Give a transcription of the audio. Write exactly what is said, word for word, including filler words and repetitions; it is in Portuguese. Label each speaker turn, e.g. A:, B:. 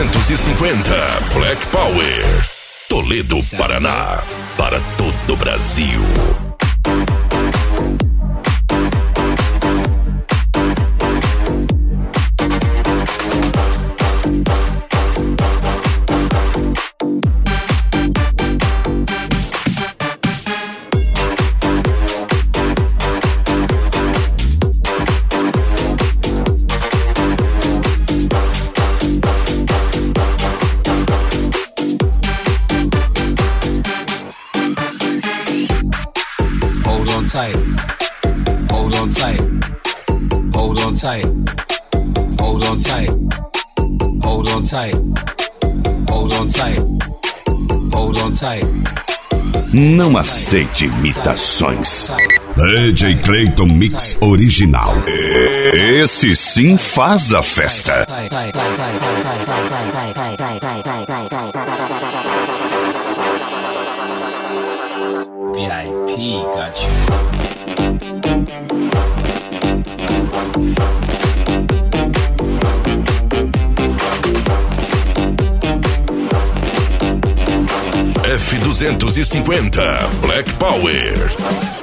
A: duzentos e cinquenta Black Power, Toledo, Paraná, para todo o Brasil.
B: Tight, hold on tight, hold on tight, hold on tight, hold on tight, hold on tight, hold on tight.
A: Não aceite imitações.
C: D J Clayton Mix Original.
A: Esse sim faz a festa.
B: V I P got you.
A: F duzentos e cinquenta Black Power.